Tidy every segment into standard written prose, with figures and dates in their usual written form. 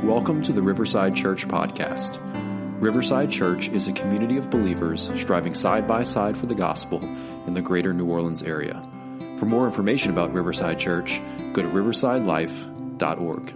Welcome to the Riverside Church podcast. Riverside Church is a community of believers striving side by side for the gospel in the greater New Orleans area. For more information about Riverside Church, go to riversidelife.org.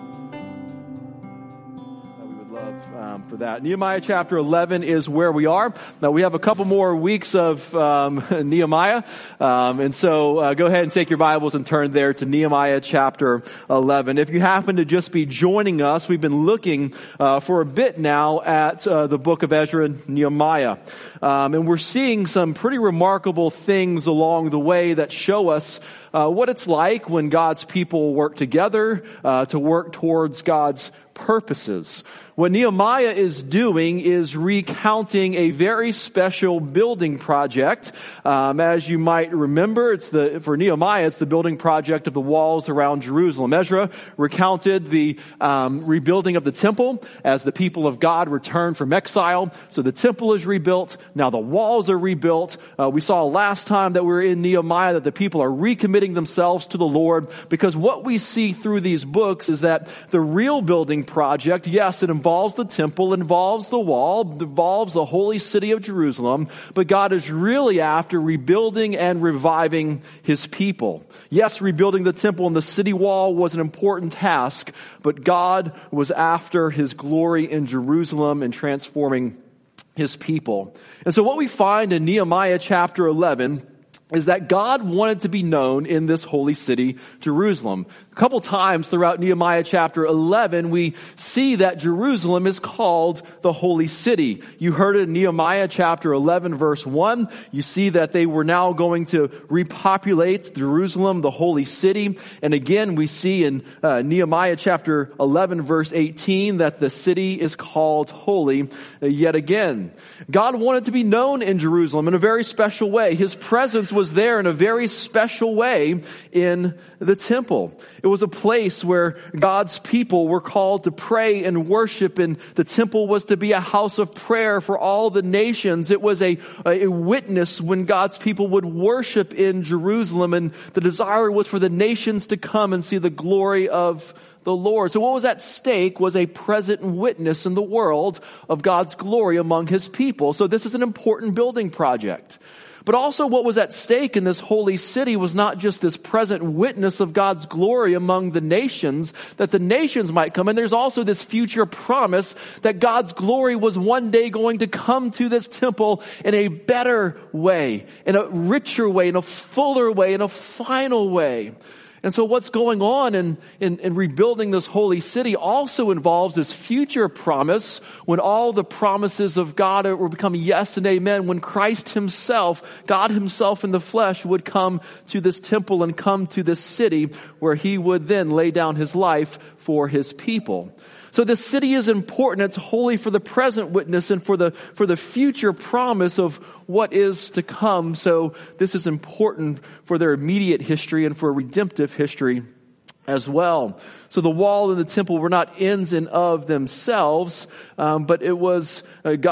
For that. Nehemiah chapter 11 is where we are. Now we have a couple more weeks of Nehemiah. And so go ahead and take your Bibles and turn there to Nehemiah chapter 11. If you happen to just be joining us, we've been looking for a bit now at the book of Ezra and Nehemiah. And we're seeing some pretty remarkable things along the way that show us what it's like when God's people work together to work towards God's purposes. What Nehemiah is doing is recounting a very special building project. As you might remember, for Nehemiah, it's the building project of the walls around Jerusalem. Ezra recounted the rebuilding of the temple as the people of God returned from exile. So the temple is rebuilt. Now the walls are rebuilt. We saw last time that we were in Nehemiah that the people are recommitting themselves to the Lord, because what we see through these books is that the real building project, yes, it involves the temple, involves the wall, involves the holy city of Jerusalem, but God is really after rebuilding and reviving His people. Yes, rebuilding the temple and the city wall was an important task, but God was after His glory in Jerusalem and transforming His people. And so what we find in Nehemiah chapter 11 is that God wanted to be known in this holy city, Jerusalem. A couple times throughout Nehemiah chapter 11, we see that Jerusalem is called the holy city. You heard it in Nehemiah chapter 11 verse 1. You see that they were now going to repopulate Jerusalem, the holy city. And again, we see in Nehemiah chapter 11 verse 18 that the city is called holy yet again. God wanted to be known in Jerusalem in a very special way. His presence was there in a very special way in the temple. It was a place where God's people were called to pray and worship, and the temple was to be a house of prayer for all the nations. It was a witness when God's people would worship in Jerusalem, and the desire was for the nations to come and see the glory of the Lord. So what was at stake was a present witness in the world of God's glory among His people. So this is an important building project. But also what was at stake in this holy city was not just this present witness of God's glory among the nations, that the nations might come. And there's also this future promise that God's glory was one day going to come to this temple in a better way, in a richer way, in a fuller way, in a final way. And so what's going on in rebuilding this holy city also involves this future promise when all the promises of God will become yes and amen, when Christ Himself, God Himself in the flesh, would come to this temple and come to this city where He would then lay down His life for His people. So this city is important. It's holy for the present witness and for the future promise of what is to come. So this is important for their immediate history and for redemptive history as well. So the wall and the temple were not ends in of themselves, but it was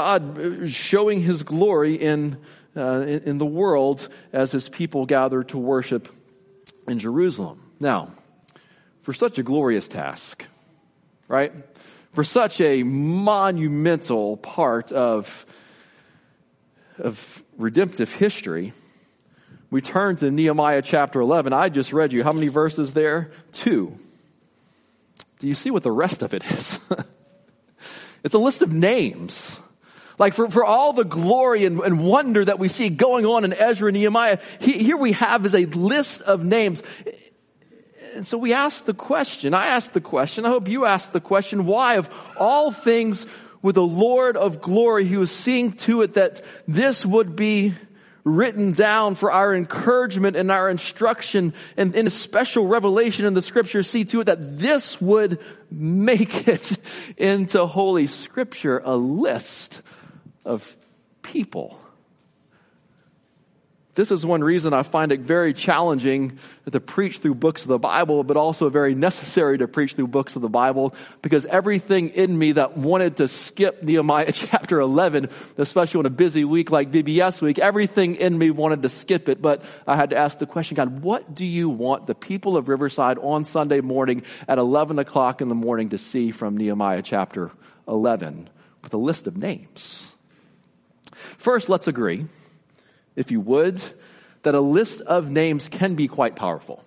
God showing His glory in the world as His people gathered to worship in Jerusalem. Now, for such a glorious task, right? For such a monumental part of redemptive history, we turn to Nehemiah chapter 11. I just read you how many verses there? 2. Do you see what the rest of it is? It's a list of names. Like for all the glory and wonder that we see going on in Ezra and Nehemiah, here we have is a list of names. And so we ask the question, I ask the question, I hope you ask the question, why of all things with the Lord of glory, He was seeing to it that this would be written down for our encouragement and our instruction, and in a special revelation in the Scripture, see to it that this would make it into Holy Scripture, a list of people. this is one reason I find it very challenging to preach through books of the Bible, but also very necessary to preach through books of the Bible, because everything in me that wanted to skip Nehemiah chapter 11, especially on a busy week like VBS week, everything in me wanted to skip it. But I had to ask the question, God, what do you want the people of Riverside on Sunday morning at 11 o'clock in the morning to see from Nehemiah chapter 11 with a list of names? First, let's agree, if you would, that a list of names can be quite powerful.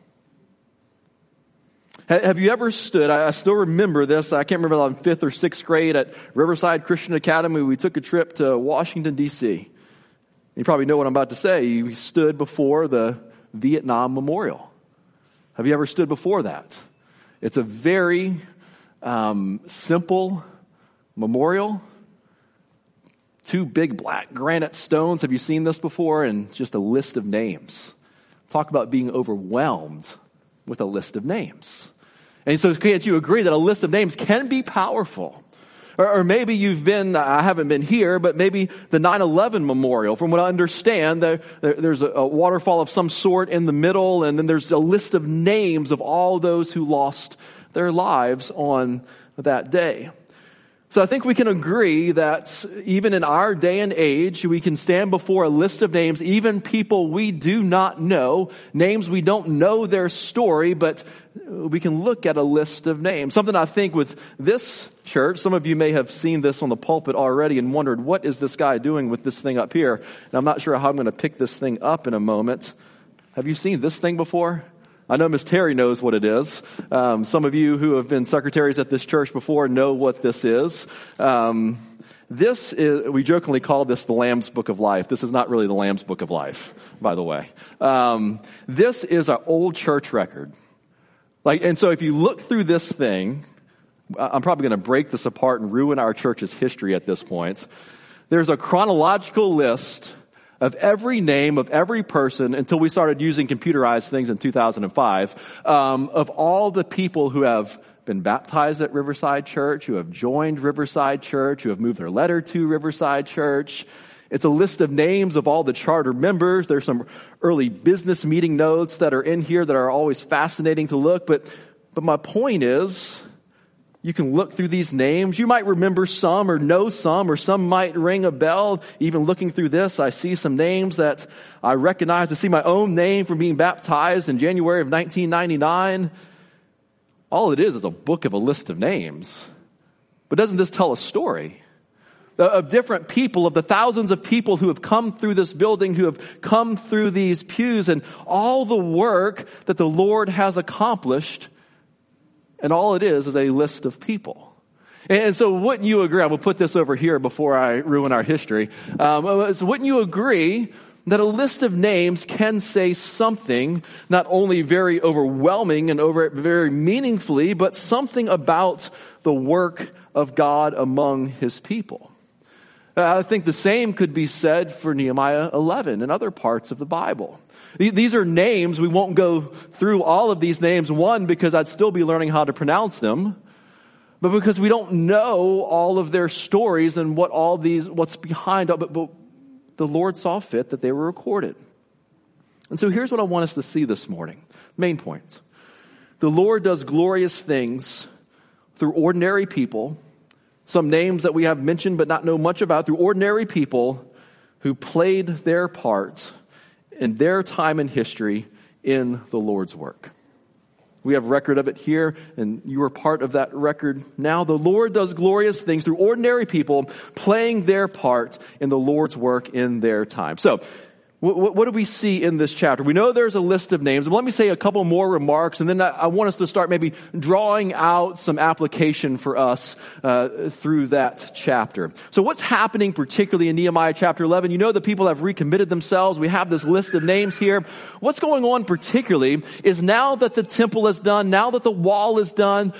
Have you ever stood, I still remember this, I can't remember, in 5th or 6th grade at Riverside Christian Academy, we took a trip to Washington, D.C. You probably know what I'm about to say. We stood before the Vietnam Memorial. Have you ever stood before that? It's a very simple memorial. 2 big black granite stones. Have you seen this before? And just a list of names. Talk about being overwhelmed with a list of names. And so can't you agree that a list of names can be powerful? Or maybe you've been, I haven't been here, but maybe the 9/11 memorial. From what I understand, there's a waterfall of some sort in the middle, and then there's a list of names of all those who lost their lives on that day. So I think we can agree that even in our day and age, we can stand before a list of names, even people we do not know, names we don't know their story, but we can look at a list of names. Something I think with this church, some of you may have seen this on the pulpit already and wondered, what is this guy doing with this thing up here? And I'm not sure how I'm going to pick this thing up in a moment. Have you seen this thing before? I know Miss Terry knows what it is. Some of you who have been secretaries at this church before know what this is. This is, we jokingly call this the Lamb's Book of Life. This is not really the Lamb's Book of Life, by the way. This is an old church record. And so if you look through this thing, I'm probably going to break this apart and ruin our church's history at this point. There's a chronological list of every name of every person until we started using computerized things in 2005, of all the people who have been baptized at Riverside Church, who have joined Riverside Church, who have moved their letter to Riverside Church. It's a list of names of all the charter members. There's some early business meeting notes that are in here that are always fascinating to look. But my point is, you can look through these names. You might remember some or know some, or some might ring a bell. Even looking through this, I see some names that I recognize. I see my own name from being baptized in January of 1999. All it is a book of a list of names. But doesn't this tell a story of different people, of the thousands of people who have come through this building, who have come through these pews, and all the work that the Lord has accomplished? And all it is a list of people. And so wouldn't you agree, I'm going to put this over here before I ruin our history. So wouldn't you agree that a list of names can say something, not only very overwhelming and very meaningfully, but something about the work of God among his people? I think the same could be said for Nehemiah 11 and other parts of the Bible. These are names. We won't go through all of these names. One, because I'd still be learning how to pronounce them, but because we don't know all of their stories and what's behind it. But the Lord saw fit that they were recorded. And so here's what I want us to see this morning. Main points. The Lord does glorious things through ordinary people. Some names that we have mentioned but not know much about, through ordinary people who played their part in their time in history in the Lord's work. We have record of it here, and you are part of that record now. The Lord does glorious things through ordinary people playing their part in the Lord's work in their time. So, what do we see in this chapter? We know there's a list of names. But let me say a couple more remarks, and then I want us to start maybe drawing out some application for us through that chapter. So what's happening particularly in Nehemiah chapter 11? You know the people have recommitted themselves. We have this list of names here. What's going on particularly is now that the temple is done, now that the wall is done,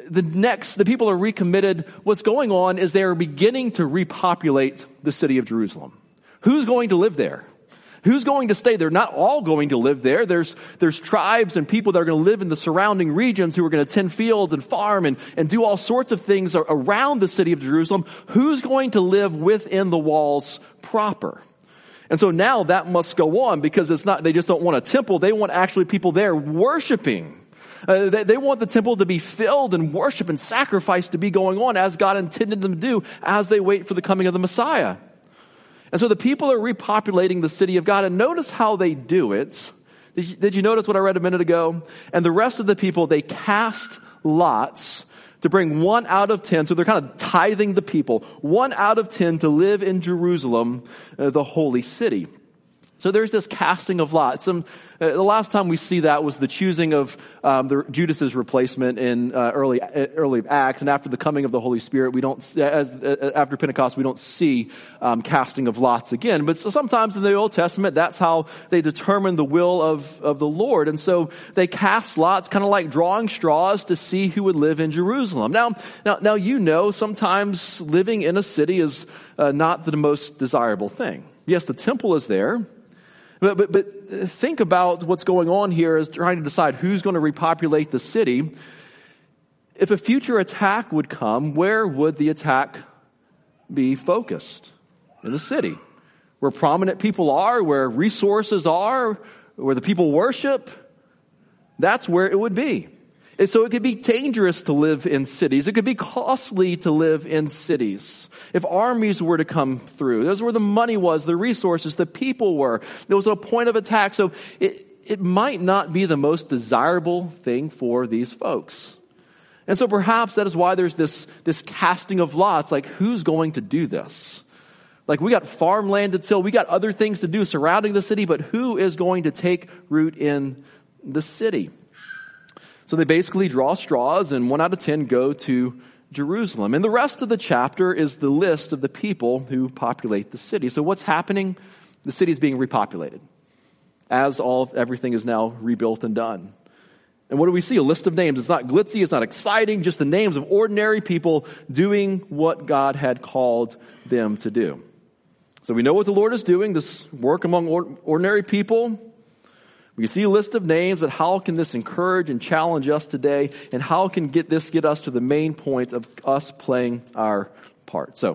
the people are recommitted. What's going on is they are beginning to repopulate the city of Jerusalem. Who's going to live there? Who's going to stay there? Not all going to live there. There's tribes and people that are going to live in the surrounding regions who are going to tend fields and farm and do all sorts of things around the city of Jerusalem. Who's going to live within the walls proper? And so now that must go on because it's not, they just don't want a temple. They want actually people there worshiping. They want the temple to be filled and worship and sacrifice to be going on as God intended them to do as they wait for the coming of the Messiah. And so the people are repopulating the city of God. And notice how they do it. Did you notice what I read a minute ago? And the rest of the people, they cast lots to bring 1 out of 10. So they're kind of tithing the people. 1 out of 10 to live in Jerusalem, the holy city. So there's this casting of lots. The last time we see that was the choosing of Judas's replacement in early Acts, and after the coming of the Holy Spirit, we don't after Pentecost we don't see casting of lots again. But so sometimes in the Old Testament, that's how they determine the will of the Lord, and so they cast lots, kind of like drawing straws to see who would live in Jerusalem. Now you know sometimes living in a city is not the most desirable thing. Yes, the temple is there. But think about what's going on here is trying to decide who's going to repopulate the city. If a future attack would come, where would the attack be focused? In the city. Where prominent people are, where resources are, where the people worship. That's where it would be. And so it could be dangerous to live in cities. It could be costly to live in cities. If armies were to come through, those where the money was, the resources, the people were. There was a point of attack. So it might not be the most desirable thing for these folks. And so perhaps that is why there's this casting of lots. Like, who's going to do this? Like, we got farmland to till. We got other things to do surrounding the city. But who is going to take root in the city? So they basically draw straws, and 1 out of 10 go to Jerusalem. And the rest of the chapter is the list of the people who populate the city. So what's happening? The city is being repopulated as everything is now rebuilt and done. And what do we see? A list of names. It's not glitzy. It's not exciting. Just the names of ordinary people doing what God had called them to do. So we know what the Lord is doing, this work among ordinary people. We see a list of names, but how can this encourage and challenge us today? And how can get us to the main point of us playing our part? So,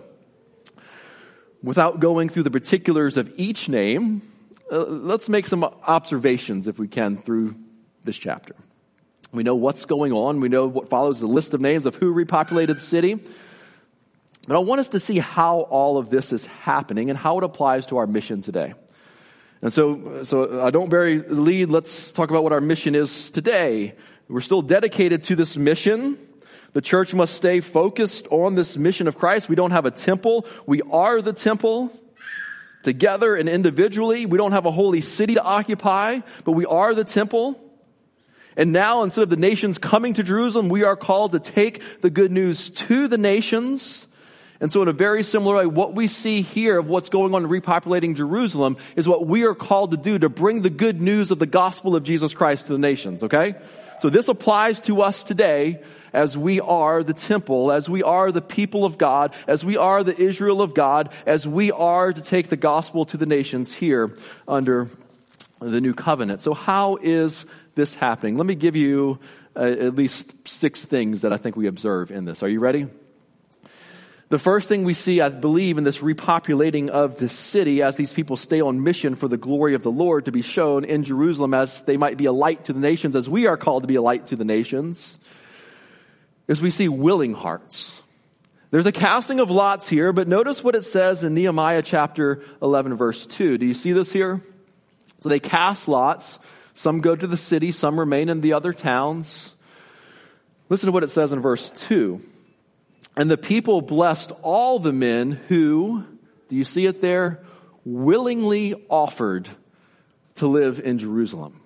without going through the particulars of each name, let's make some observations, if we can, through this chapter. We know what's going on. We know what follows the list of names of who repopulated the city. But I want us to see how all of this is happening and how it applies to our mission today. And so I don't bury the lead. Let's talk about what our mission is today. We're still dedicated to this mission. The church must stay focused on this mission of Christ. We don't have a temple. We are the temple. Together and individually, we don't have a holy city to occupy, but we are the temple. And now, instead of the nations coming to Jerusalem, we are called to take the good news to the nations. And so in a very similar way, what we see here of what's going on in repopulating Jerusalem is what we are called to do, to bring the good news of the gospel of Jesus Christ to the nations, okay? So this applies to us today as we are the temple, as we are the people of God, as we are the Israel of God, as we are to take the gospel to the nations here under the new covenant. So how is this happening? Let me give you at least 6 things that I think we observe in this. Are you ready? The first thing we see, I believe, in this repopulating of this city as these people stay on mission for the glory of the Lord to be shown in Jerusalem as they might be a light to the nations, as we are called to be a light to the nations, is we see willing hearts. There's a casting of lots here, but notice what it says in Nehemiah chapter 11, verse 2. Do you see this here? So they cast lots. Some go to the city, some remain in the other towns. Listen to what it says in verse 2. And the people blessed all the men who, do you see it there, willingly offered to live in Jerusalem.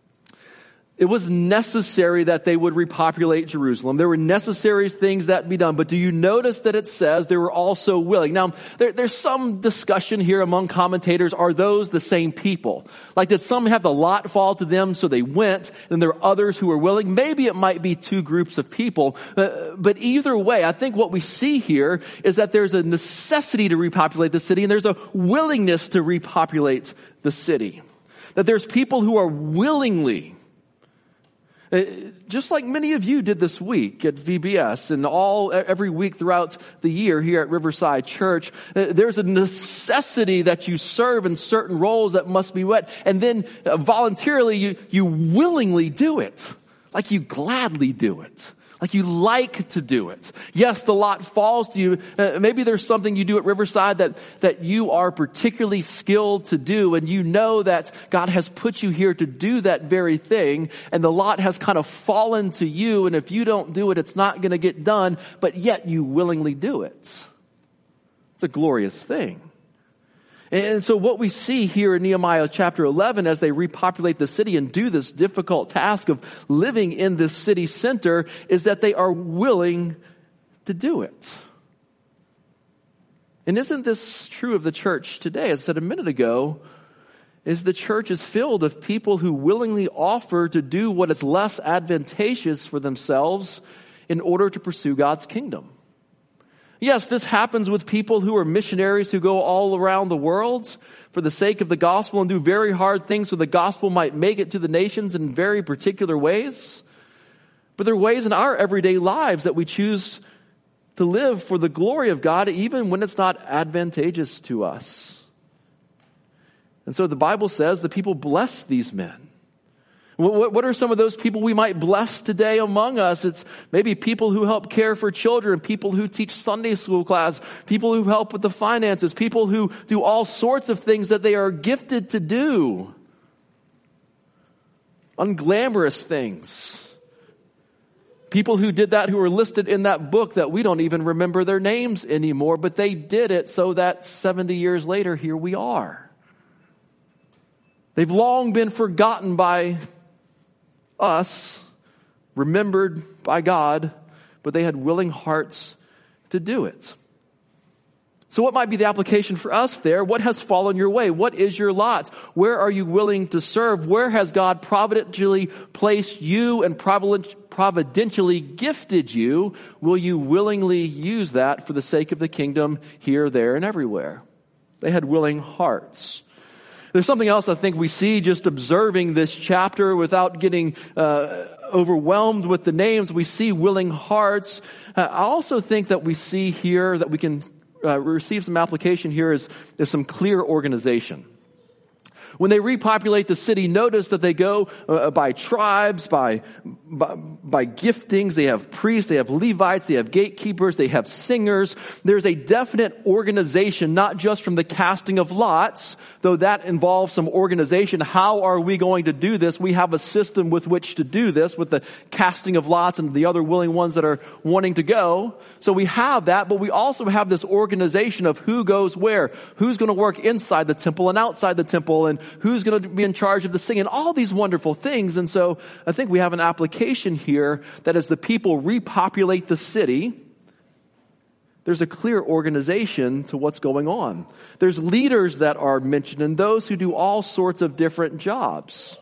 It was necessary that they would repopulate Jerusalem. There were necessary things that be done. But do you notice that it says they were also willing? Now, there's some discussion here among commentators. Are those the same people? Like, did some have the lot fall to them, so they went, and there are others who were willing? Maybe it might be 2 groups of people. But either way, I think what we see here is that there's a necessity to repopulate the city, and there's a willingness to repopulate the city. That there's people who are willingly Just like many of you did this week at VBS and every week throughout the year here at Riverside Church, there's a necessity that you serve in certain roles that must be met, and then voluntarily you willingly do it, like you gladly do it. Like you like to do it. Yes, the lot falls to you. Maybe there's something you do at Riverside that you are particularly skilled to do, and you know that God has put you here to do that very thing, and the lot has kind of fallen to you, and if you don't do it, it's not going to get done, but yet you willingly do it. It's a glorious thing. And so what we see here in Nehemiah chapter 11 as they repopulate the city and do this difficult task of living in this city center is that they are willing to do it. And isn't this true of the church today? As I said a minute ago, is the church is filled with people who willingly offer to do what is less advantageous for themselves in order to pursue God's kingdom. Yes, this happens with people who are missionaries who go all around the world for the sake of the gospel and do very hard things so the gospel might make it to the nations in very particular ways. But there are ways in our everyday lives that we choose to live for the glory of God even when it's not advantageous to us. And so the Bible says the people bless these men. What are some of those people we might bless today among us? It's maybe people who help care for children, people who teach Sunday school class, people who help with the finances, people who do all sorts of things that they are gifted to do. Unglamorous things. People who did that, who are listed in that book that we don't even remember their names anymore, but they did it so that 70 years later, here we are. They've long been forgotten by us, remembered by God, but they had willing hearts to do it. So what might be the application for us there? What has fallen your way? What is your lot? Where are you willing to serve? Where has God providentially placed you and providentially gifted you? Will you willingly use that for the sake of the kingdom here, there, and everywhere? They had willing hearts. There's something else I think we see just observing this chapter without getting overwhelmed with the names. We see willing hearts. I also think that we see here that we can receive some application here is some clear organization. When they repopulate the city, notice that they go by tribes, by giftings. They have priests, they have Levites, they have gatekeepers, they have singers. There's a definite organization, not just from the casting of lots, though that involves some organization. How are we going to do this? We have a system with which to do this, with the casting of lots and the other willing ones that are wanting to go. So we have that, but we also have this organization of who goes where, who's going to work inside the temple and outside the temple, and who's going to be in charge of the singing, all these wonderful things. And so I think we have an application here that as the people repopulate the city, there's a clear organization to what's going on. There's leaders that are mentioned and those who do all sorts of different jobs.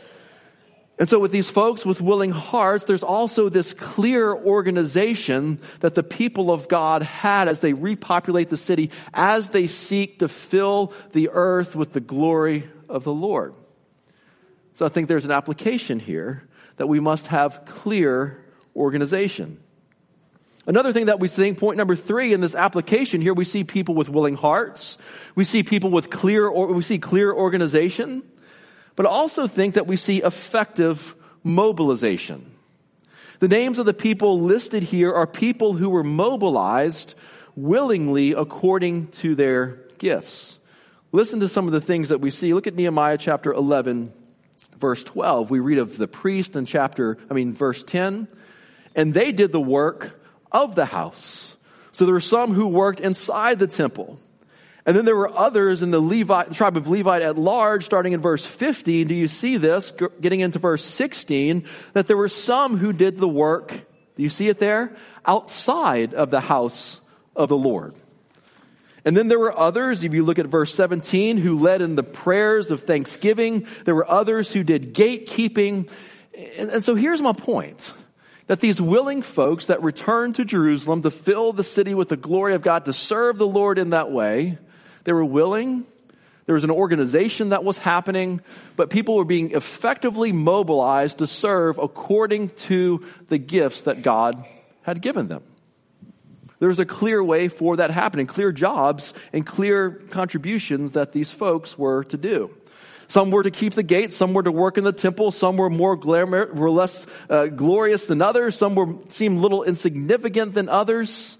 And so with these folks with willing hearts, there's also this clear organization that the people of God had as they repopulate the city, as they seek to fill the earth with the glory of the Lord. So I think there's an application here that we must have clear organization. Another thing that we see, point number 3 in this application here, we see people with willing hearts. We see people with clear organization. But I also think that we see effective mobilization. The names of the people listed here are people who were mobilized willingly according to their gifts. Listen to some of the things that we see. Look at Nehemiah chapter 11, verse 12. We read of the priest in verse 10. And they did the work of the house. So there were some who worked inside the temple. And then there were others in the tribe of Levite at large, starting in verse 15. Do you see this? Getting into verse 16, that there were some who did the work, do you see it there? Outside of the house of the Lord. And then there were others, if you look at verse 17, who led in the prayers of thanksgiving. There were others who did gatekeeping. And so here's my point. That these willing folks that returned to Jerusalem to fill the city with the glory of God, to serve the Lord in that way, they were willing, There was an organization that was happening, but people were being effectively mobilized to serve according to the gifts that God had given them. There was a clear way for that happening, clear jobs and clear contributions that these folks were to do. Some were to keep the gates, some were to work in the temple, some were less glorious than others, some seemed little insignificant than others,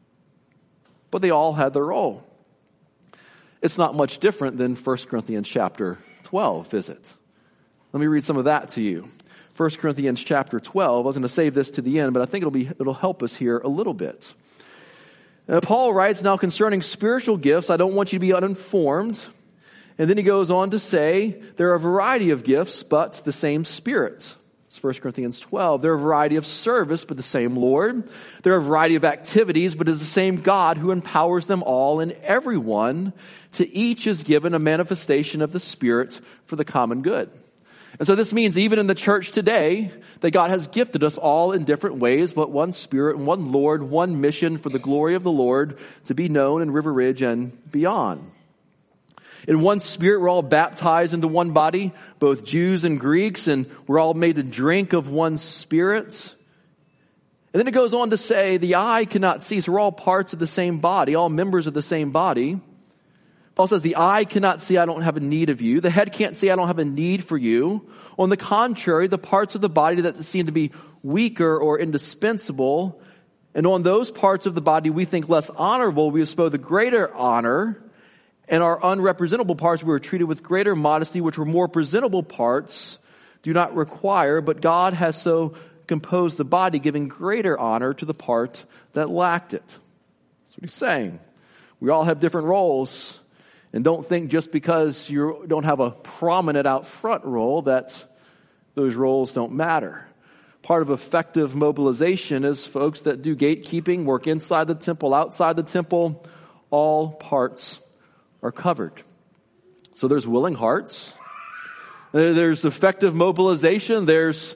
but they all had their role. It's not much different than 1 Corinthians chapter 12, is it? Let me read some of that to you. 1 Corinthians chapter 12, I was going to save this to the end, but I think it'll help us here a little bit. Paul writes, now concerning spiritual gifts, I don't want you to be uninformed. And then he goes on to say, there are a variety of gifts, but the same Spirit. It's 1 Corinthians 12. There are a variety of service, but the same Lord. There are a variety of activities, but it is the same God who empowers them all and everyone. To each is given a manifestation of the Spirit for the common good. And so this means even in the church today, that God has gifted us all in different ways, but one Spirit, one Lord, one mission for the glory of the Lord to be known in River Ridge and beyond. In one Spirit, we're all baptized into one body, both Jews and Greeks, and we're all made to drink of one Spirit. And then it goes on to say, the eye cannot see, so we're all parts of the same body, all members of the same body. Paul says, the eye cannot see, I don't have a need of you. The head can't see, I don't have a need for you. On the contrary, the parts of the body that seem to be weaker or indispensable, and on those parts of the body we think less honorable, we bestow the greater honor. And our unrepresentable parts we were treated with greater modesty, which were more presentable parts do not require, but God has so composed the body, giving greater honor to the part that lacked it. That's what he's saying. We all have different roles, and don't think just because you don't have a prominent out front role that those roles don't matter. Part of effective mobilization is folks that do gatekeeping, work inside the temple, outside the temple, all parts are covered. So there's willing hearts. There's effective mobilization. There's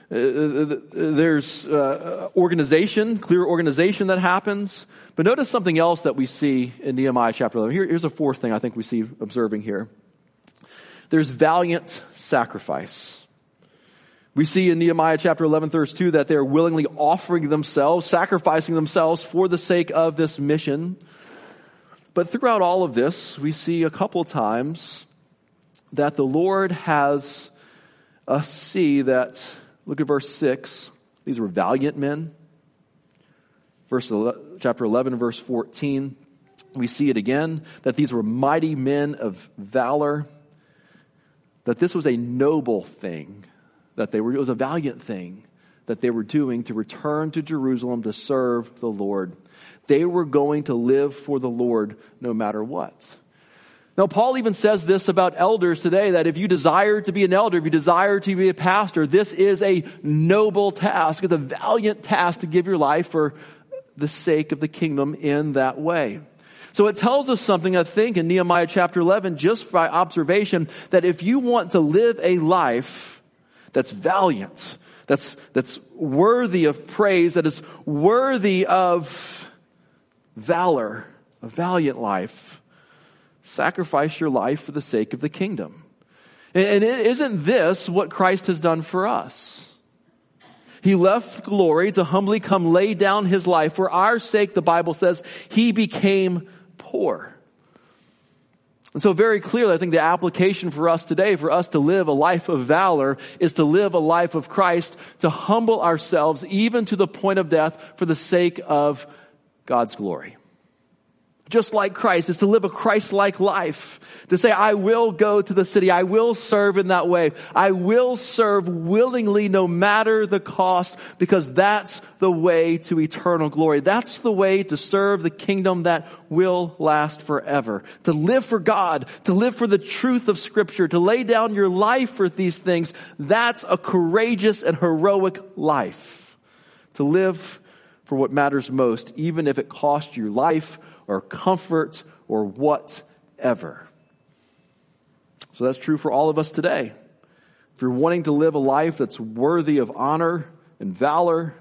organization, clear organization that happens. But notice something else that we see in Nehemiah chapter 11. Here's a fourth thing I think we see observing here. There's valiant sacrifice. We see in Nehemiah chapter 11, verse 2, that they're willingly offering themselves, sacrificing themselves for the sake of this mission. But throughout all of this, we see a couple times that the Lord has us see that, look at verse 6, these were valiant men. Chapter 11, verse 14, we see it again, that these were mighty men of valor, that this was a noble thing, it was a valiant thing that they were doing to return to Jerusalem to serve the Lord. They were going to live for the Lord no matter what. Now, Paul even says this about elders today, that if you desire to be an elder, if you desire to be a pastor, this is a noble task. It's a valiant task to give your life for the sake of the kingdom in that way. So it tells us something, I think, in Nehemiah chapter 11, just by observation, that if you want to live a life that's valiant, that's worthy of praise, that is worthy of valor, a valiant life, sacrifice your life for the sake of the kingdom. And isn't this what Christ has done for us? He left glory to humbly come lay down his life. For our sake, the Bible says, he became poor. And so very clearly, I think the application for us today, for us to live a life of valor, is to live a life of Christ, to humble ourselves even to the point of death for the sake of God's glory. Just like Christ, is to live a Christ-like life. To say, I will go to the city. I will serve in that way. I will serve willingly no matter the cost, because that's the way to eternal glory. That's the way to serve the kingdom that will last forever. To live for God, to live for the truth of Scripture, to lay down your life for these things. That's a courageous and heroic life. To live for what matters most, even if it costs you life or comfort or whatever. So that's true for all of us today. If you're wanting to live a life that's worthy of honor and valor,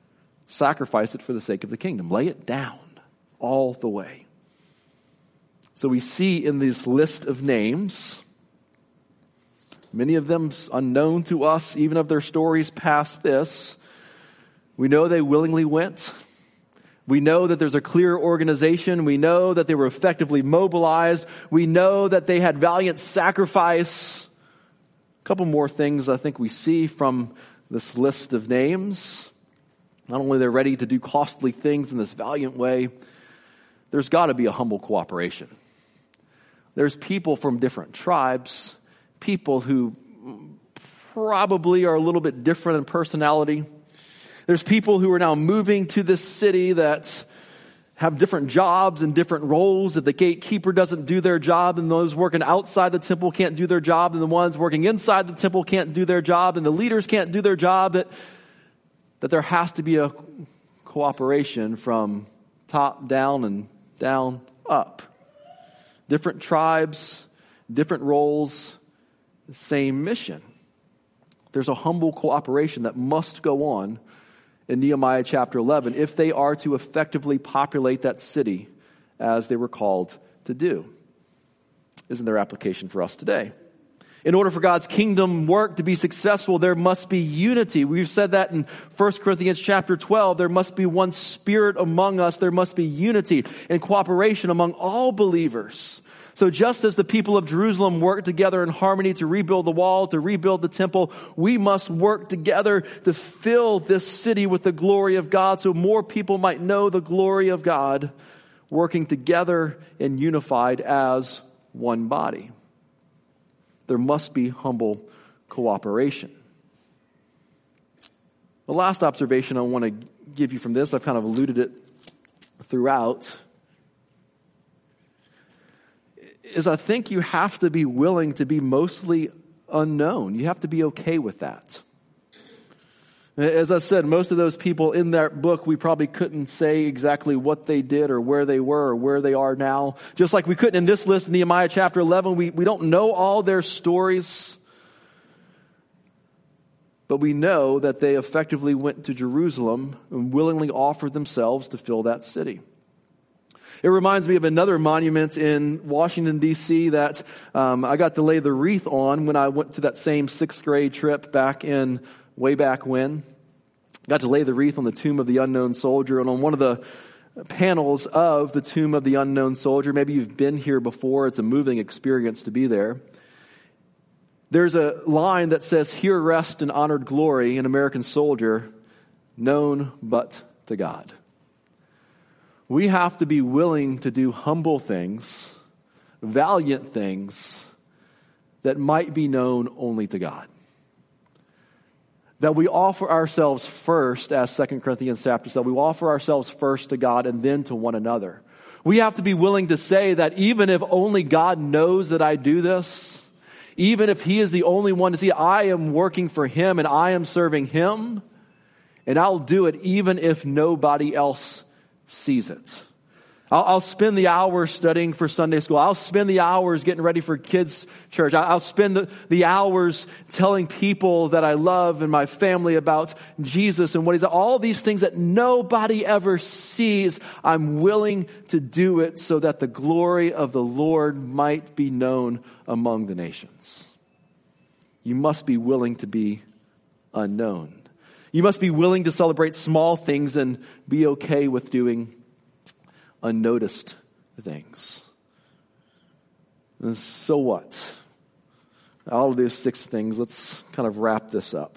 sacrifice it for the sake of the kingdom. Lay it down all the way. So we see in this list of names, many of them unknown to us, even of their stories past this, we know they willingly went. We know that there's a clear organization. We know that they were effectively mobilized. We know that they had valiant sacrifice. A couple more things I think we see from this list of names. Not only they're ready to do costly things in this valiant way, there's got to be a humble cooperation. There's people from different tribes, people who probably are a little bit different in personality. There's people who are now moving to this city that have different jobs and different roles. If the gatekeeper doesn't do their job, then those working outside the temple can't do their job, and the ones working inside the temple can't do their job, and the leaders can't do their job, that there has to be a cooperation from top down and down up. Different tribes, different roles, same mission. There's a humble cooperation that must go on in Nehemiah chapter 11 if they are to effectively populate that city as they were called to do. Isn't there application for us today? In order for God's kingdom work to be successful, there must be unity. We've said that in 1 Corinthians chapter 12. There must be one spirit among us. There must be unity and cooperation among all believers. So just as the people of Jerusalem worked together in harmony to rebuild the wall, to rebuild the temple, we must work together to fill this city with the glory of God so more people might know the glory of God, working together and unified as one body. There must be humble cooperation. The last observation I want to give you from this, I've kind of alluded it throughout, is I think you have to be willing to be mostly unknown. You have to be okay with that. As I said, most of those people in that book, we probably couldn't say exactly what they did or where they were or where they are now. Just like we couldn't in this list, Nehemiah chapter 11, we don't know all their stories. But we know that they effectively went to Jerusalem and willingly offered themselves to fill that city. It reminds me of another monument in Washington, D.C. that I got to lay the wreath on when I went to that same 6th grade trip way back when. Got to lay the wreath on the tomb of the unknown soldier. And on one of the panels of the tomb of the unknown soldier, maybe you've been here before, it's a moving experience to be there. There's a line that says, "Here rests in honored glory an American soldier, known but to God." We have to be willing to do humble things, valiant things that might be known only to God. That we offer ourselves first, as 2 Corinthians chapter said, we offer ourselves first to God and then to one another. We have to be willing to say that even if only God knows that I do this, even if He is the only one to see, I am working for Him and I am serving Him, and I'll do it even if nobody else sees it. I'll spend the hours studying for Sunday school. I'll spend the hours getting ready for kids' church. I'll spend the hours telling people that I love and my family about Jesus and what He's, all these things that nobody ever sees. I'm willing to do it so that the glory of the Lord might be known among the nations. You must be willing to be unknown. You must be willing to celebrate small things and be okay with doing unnoticed things. And so what? All of these 6 things, let's kind of wrap this up.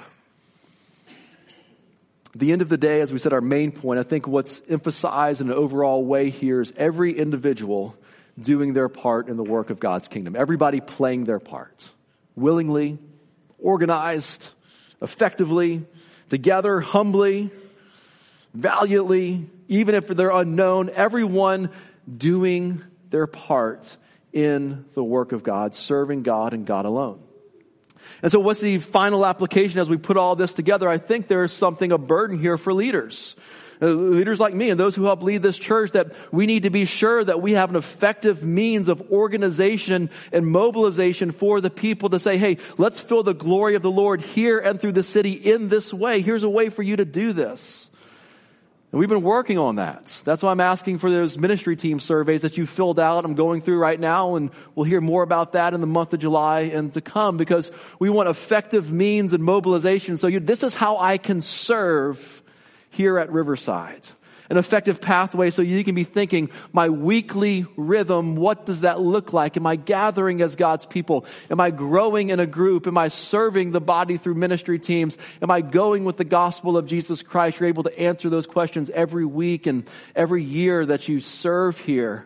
At the end of the day, as we said, our main point, I think what's emphasized in an overall way here is every individual doing their part in the work of God's kingdom. Everybody playing their part. Willingly, organized, effectively, together, humbly, valiantly, even if they're unknown, everyone doing their part in the work of God, serving God and God alone. And so what's the final application as we put all this together? I think there is something, a burden here for leaders. Leaders like me and those who help lead this church, that we need to be sure that we have an effective means of organization and mobilization for the people to say, hey, let's fill the glory of the Lord here and through the city in this way. Here's a way for you to do this. And we've been working on that. That's why I'm asking for those ministry team surveys that you filled out. I'm going through right now, and we'll hear more about that in the month of July and to come, because we want effective means and mobilization. So this is how I can serve here at Riverside. An effective pathway so you can be thinking, my weekly rhythm, what does that look like? Am I gathering as God's people? Am I growing in a group? Am I serving the body through ministry teams? Am I going with the gospel of Jesus Christ? You're able to answer those questions every week and every year that you serve here.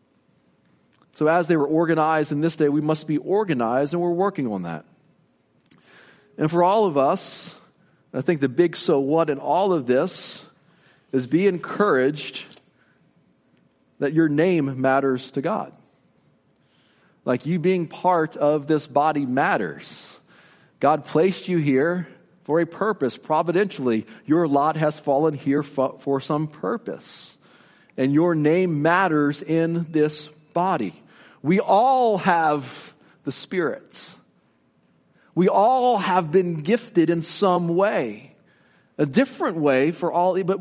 So as they were organized in this day, we must be organized, and we're working on that. And for all of us, I think the big so what in all of this is be encouraged that your name matters to God. Like, you being part of this body matters. God placed you here for a purpose. Providentially, your lot has fallen here for some purpose. And your name matters in this body. We all have the Spirit. We all have been gifted in some way. A different way for all, but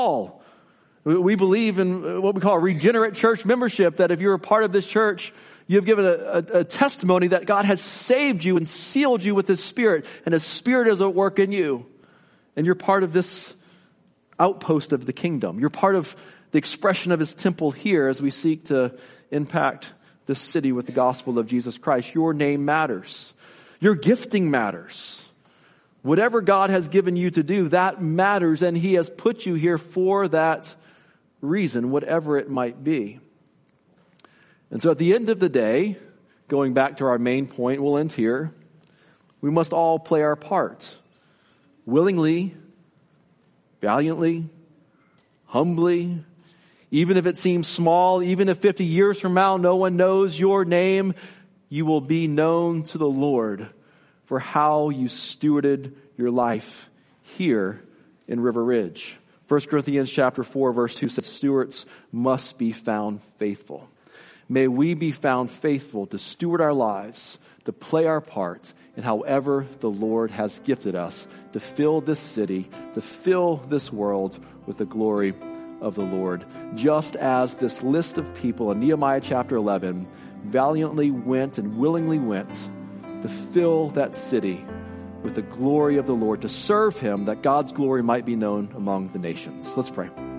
we believe in what we call regenerate church membership, that if you're a part of this church, you have given a testimony that God has saved you and sealed you with His Spirit, and His Spirit is at work in you. And you're part of this outpost of the kingdom. You're part of the expression of His temple here as we seek to impact this city with the gospel of Jesus Christ. Your name matters. Your gifting matters. Whatever God has given you to do, that matters, and He has put you here for that reason, whatever it might be. And so at the end of the day, going back to our main point, we'll end here, we must all play our part. Willingly, valiantly, humbly, even if it seems small, even if 50 years from now no one knows your name, you will be known to the Lord for how you stewarded your life here in River Ridge. 1 Corinthians chapter 4, verse 2 says, stewards must be found faithful. May we be found faithful to steward our lives, to play our part in however the Lord has gifted us, to fill this city, to fill this world with the glory of the Lord. Just as this list of people in Nehemiah chapter 11 valiantly went and willingly went to fill that city with the glory of the Lord, to serve Him, that God's glory might be known among the nations. Let's pray.